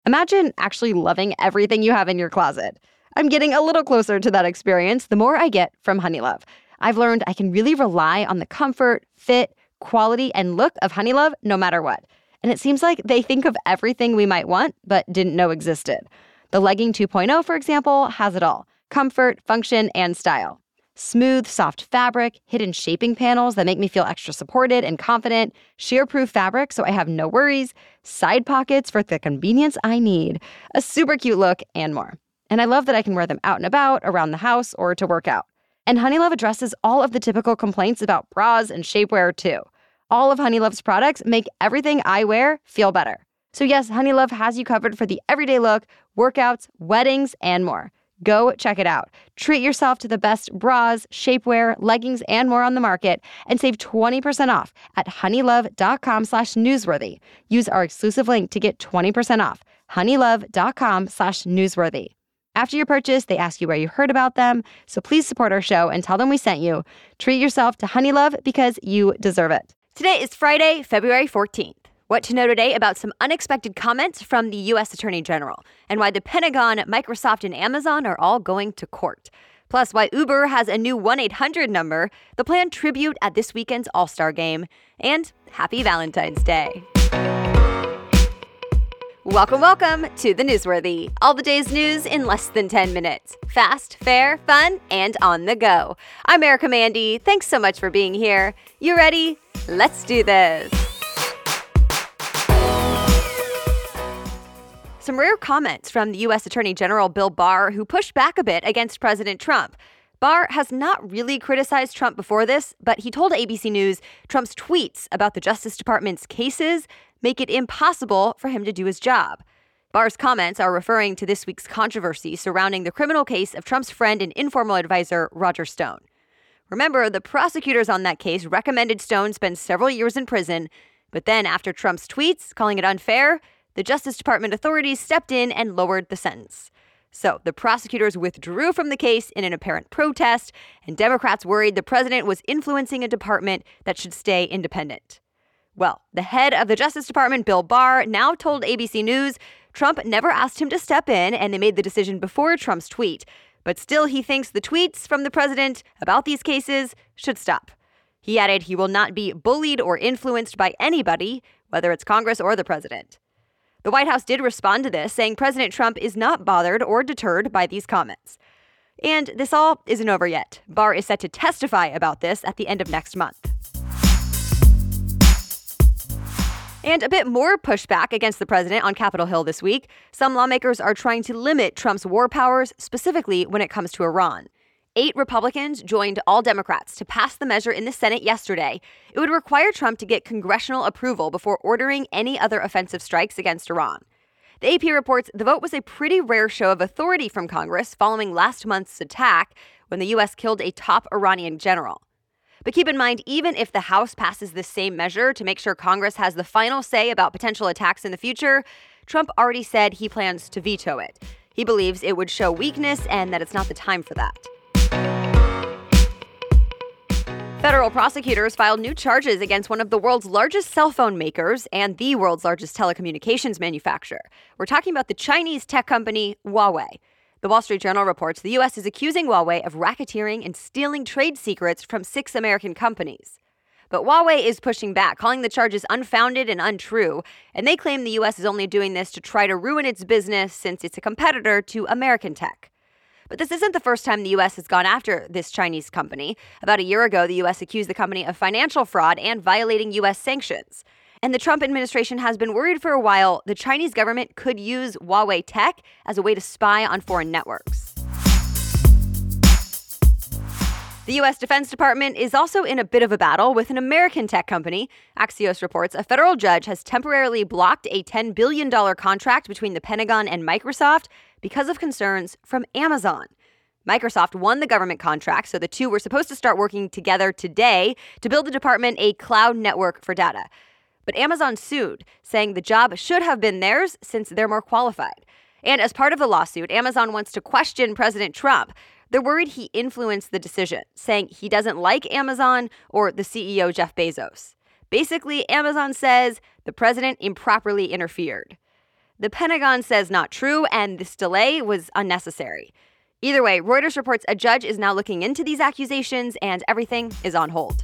Imagine actually loving everything you have in your closet. I'm getting a little closer to that experience the more I get from Honeylove. I've learned I can really rely on the comfort, fit, quality, and look of Honeylove no matter what. And it seems like they think of everything we might want but didn't know existed. The Legging 2.0, for example, has it all: comfort, function, and style. Smooth, soft fabric, hidden shaping panels that make me feel extra supported and confident, shear-proof fabric so I have no worries, side pockets for the convenience I need, a super cute look, and more. And I love that I can wear them out and about, around the house, or to work out. And Honeylove addresses all of the typical complaints about bras and shapewear, too. All of Honeylove's products make everything I wear feel better. So yes, Honeylove has you covered for the everyday look, workouts, weddings, and more. Go check it out. Treat yourself to the best bras, shapewear, leggings, and more on the market and save 20% off at honeylove.com/newsworthy. Use our exclusive link to get 20% off. honeylove.com/newsworthy. After your purchase, they ask you where you heard about them, so please support our show and tell them we sent you. Treat yourself to Honeylove because you deserve it. Today is Friday, February 14th. What to know today about some unexpected comments from the U.S. Attorney General, and why the Pentagon, Microsoft, and Amazon are all going to court. Plus, why Uber has a new 1-800 number, the planned tribute at this weekend's All-Star Game, and happy Valentine's Day. Welcome to The Newsworthy. All the day's news in less than 10 minutes. Fast, fair, fun, and on the go. I'm Erica Mandy. Thanks so much for being here. You ready? Let's do this. Some rare comments from the U.S. Attorney General Bill Barr, who pushed back a bit against President Trump. Barr has not really criticized Trump before this, but he told ABC News Trump's tweets about the Justice Department's cases make it impossible for him to do his job. Barr's comments are referring to this week's controversy surrounding the criminal case of Trump's friend and informal advisor, Roger Stone. Remember, the prosecutors on that case recommended Stone spend several years in prison, but then after Trump's tweets calling it unfair, the Justice Department authorities stepped in and lowered the sentence. So the prosecutors withdrew from the case in an apparent protest, and Democrats worried the president was influencing a department that should stay independent. Well, the head of the Justice Department, Bill Barr, now told ABC News Trump never asked him to step in, and they made the decision before Trump's tweet. But still, he thinks the tweets from the president about these cases should stop. He added he will not be bullied or influenced by anybody, whether it's Congress or the president. The White House did respond to this, saying President Trump is not bothered or deterred by these comments. And this all isn't over yet. Barr is set to testify about this at the end of next month. And a bit more pushback against the president on Capitol Hill this week. Some lawmakers are trying to limit Trump's war powers, specifically when it comes to Iran. 8 Republicans joined all Democrats to pass the measure in the Senate yesterday. It would require Trump to get congressional approval before ordering any other offensive strikes against Iran. The AP reports the vote was a pretty rare show of authority from Congress following last month's attack when the U.S. killed a top Iranian general. But keep in mind, even if the House passes this same measure to make sure Congress has the final say about potential attacks in the future, Trump already said he plans to veto it. He believes it would show weakness and that it's not the time for that. Federal prosecutors filed new charges against one of the world's largest cell phone makers and the world's largest telecommunications manufacturer. We're talking about the Chinese tech company Huawei. The Wall Street Journal reports the U.S. is accusing Huawei of racketeering and stealing trade secrets from 6 American companies. But Huawei is pushing back, calling the charges unfounded and untrue, and they claim the U.S. is only doing this to try to ruin its business since it's a competitor to American tech. But this isn't the first time the U.S. has gone after this Chinese company. About a year ago, the U.S. accused the company of financial fraud and violating U.S. sanctions. And the Trump administration has been worried for a while the Chinese government could use Huawei tech as a way to spy on foreign networks. The U.S. Defense Department is also in a bit of a battle with an American tech company. Axios reports a federal judge has temporarily blocked a $10 billion contract between the Pentagon and Microsoft because of concerns from Amazon. Microsoft won the government contract, so the two were supposed to start working together today to build the department a cloud network for data. But Amazon sued, saying the job should have been theirs since they're more qualified. And as part of the lawsuit, Amazon wants to question President Trump. They're worried he influenced the decision, saying he doesn't like Amazon or the CEO, Jeff Bezos. Basically, Amazon says the president improperly interfered. The Pentagon says not true, and this delay was unnecessary. Either way, Reuters reports a judge is now looking into these accusations, and everything is on hold.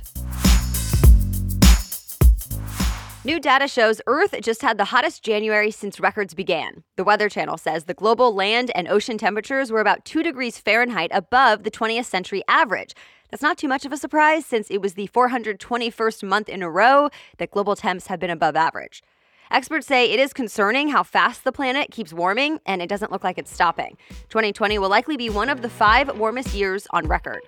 New data shows Earth just had the hottest January since records began. The Weather Channel says the global land and ocean temperatures were about 2 degrees Fahrenheit above the 20th century average. That's not too much of a surprise since it was the 421st month in a row that global temps have been above average. Experts say it is concerning how fast the planet keeps warming, and it doesn't look like it's stopping. 2020 will likely be one of the 5 warmest years on record.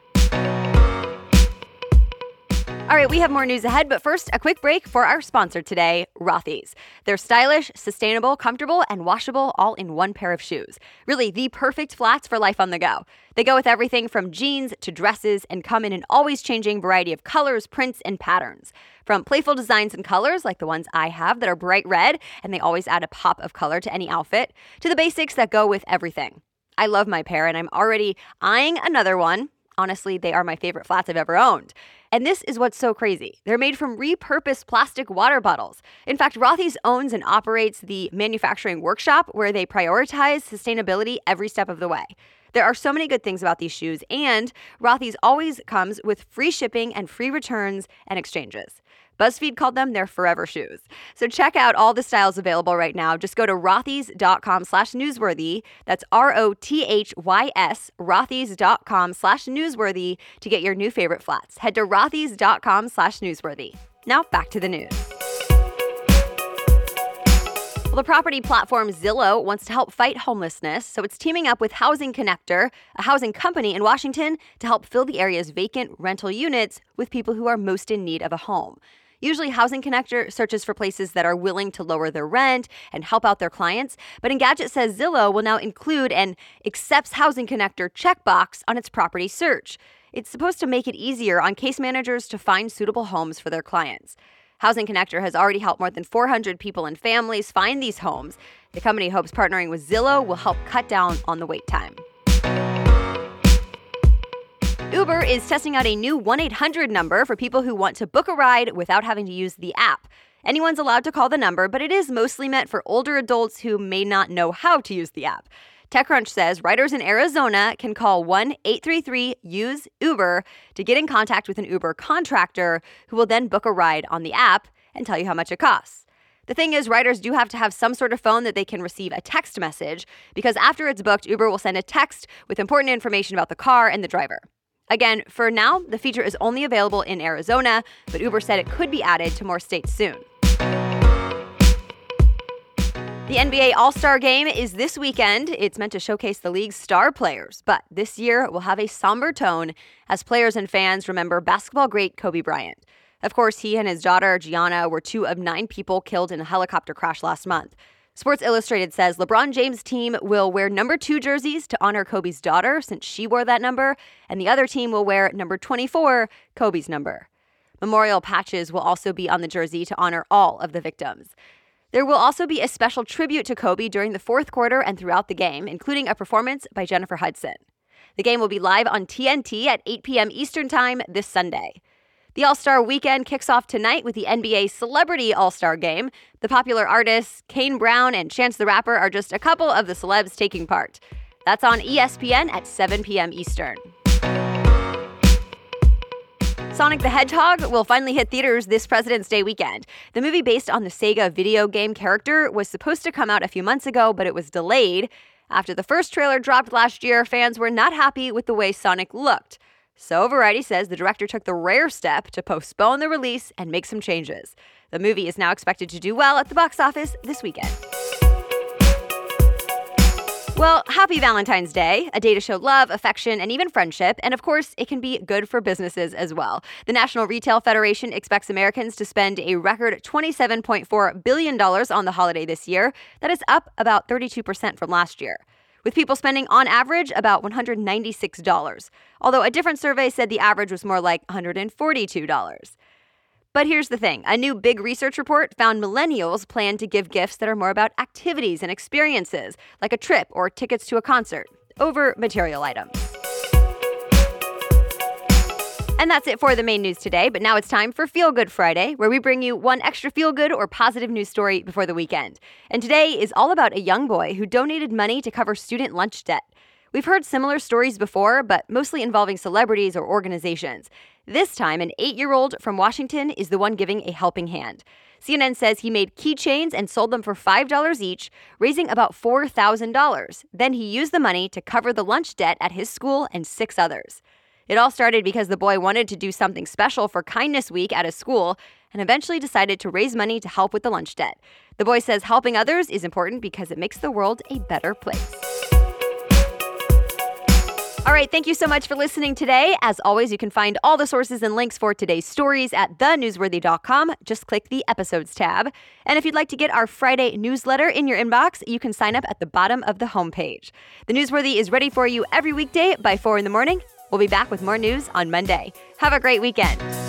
All right, we have more news ahead, but first, a quick break for our sponsor today, Rothy's. They're stylish, sustainable, comfortable, and washable all in one pair of shoes. Really, the perfect flats for life on the go. They go with everything from jeans to dresses and come in an always-changing variety of colors, prints, and patterns. From playful designs and colors, like the ones I have that are bright red, and they always add a pop of color to any outfit, to the basics that go with everything. I love my pair, and I'm already eyeing another one. Honestly, they are my favorite flats I've ever owned. And this is what's so crazy. They're made from repurposed plastic water bottles. In fact, Rothy's owns and operates the manufacturing workshop where they prioritize sustainability every step of the way. There are so many good things about these shoes, and Rothy's always comes with free shipping and free returns and exchanges. BuzzFeed called them their forever shoes. So check out all the styles available right now. Just go to rothys.com/newsworthy. That's ROTHYS, rothys.com/newsworthy to get your new favorite flats. Head to rothys.com/newsworthy. Now back to the news. Well, the property platform Zillow wants to help fight homelessness, so it's teaming up with Housing Connector, a housing company in Washington, to help fill the area's vacant rental units with people who are most in need of a home. Usually, Housing Connector searches for places that are willing to lower their rent and help out their clients, but Engadget says Zillow will now include an accepts Housing Connector checkbox on its property search. It's supposed to make it easier on case managers to find suitable homes for their clients. Housing Connector has already helped more than 400 people and families find these homes. The company hopes partnering with Zillow will help cut down on the wait time. Uber is testing out a new 1-800 number for people who want to book a ride without having to use the app. Anyone's allowed to call the number, but it is mostly meant for older adults who may not know how to use the app. TechCrunch says riders in Arizona can call 1-833-USE-UBER to get in contact with an Uber contractor who will then book a ride on the app and tell you how much it costs. The thing is, riders do have to have some sort of phone that they can receive a text message, because after it's booked, Uber will send a text with important information about the car and the driver. Again, for now, the feature is only available in Arizona, but Uber said it could be added to more states soon. The NBA All-Star Game is this weekend. It's meant to showcase the league's star players, but this year will have a somber tone as players and fans remember basketball great Kobe Bryant. Of course, he and his daughter, Gianna, were 2 of 9 people killed in a helicopter crash last month. Sports Illustrated says LeBron James' team will wear number 2 jerseys to honor Kobe's daughter since she wore that number, and the other team will wear number 24, Kobe's number. Memorial patches will also be on the jersey to honor all of the victims. There will also be a special tribute to Kobe during the fourth quarter and throughout the game, including a performance by Jennifer Hudson. The game will be live on TNT at 8 p.m. Eastern Time this Sunday. The All-Star Weekend kicks off tonight with the NBA Celebrity All-Star Game. The popular artists Kane Brown and Chance the Rapper are just a couple of the celebs taking part. That's on ESPN at 7 p.m. Eastern. Sonic the Hedgehog will finally hit theaters this President's Day weekend. The movie based on the Sega video game character was supposed to come out a few months ago, but it was delayed. After the first trailer dropped last year, fans were not happy with the way Sonic looked. So Variety says the director took the rare step to postpone the release and make some changes. The movie is now expected to do well at the box office this weekend. Well, happy Valentine's Day, a day to show love, affection, and even friendship. And of course, it can be good for businesses as well. The National Retail Federation expects Americans to spend a record $27.4 billion on the holiday this year. That is up about 32% from last year, with people spending on average about $196. Although a different survey said the average was more like $142. But here's the thing. A new big research report found millennials plan to give gifts that are more about activities and experiences, like a trip or tickets to a concert, over material items. And that's it for the main news today, but now it's time for Feel Good Friday, where we bring you one extra feel-good or positive news story before the weekend. And today is all about a young boy who donated money to cover student lunch debt. We've heard similar stories before, but mostly involving celebrities or organizations. This time, an 8-year-old from Washington is the one giving a helping hand. CNN says he made keychains and sold them for $5 each, raising about $4,000. Then he used the money to cover the lunch debt at his school and 6 others. It all started because the boy wanted to do something special for Kindness Week at his school and eventually decided to raise money to help with the lunch debt. The boy says helping others is important because it makes the world a better place. All right, thank you so much for listening today. As always, you can find all the sources and links for today's stories at thenewsworthy.com. Just click the Episodes tab. And if you'd like to get our Friday newsletter in your inbox, you can sign up at the bottom of the homepage. The Newsworthy is ready for you every weekday by 4 in the morning. We'll be back with more news on Monday. Have a great weekend.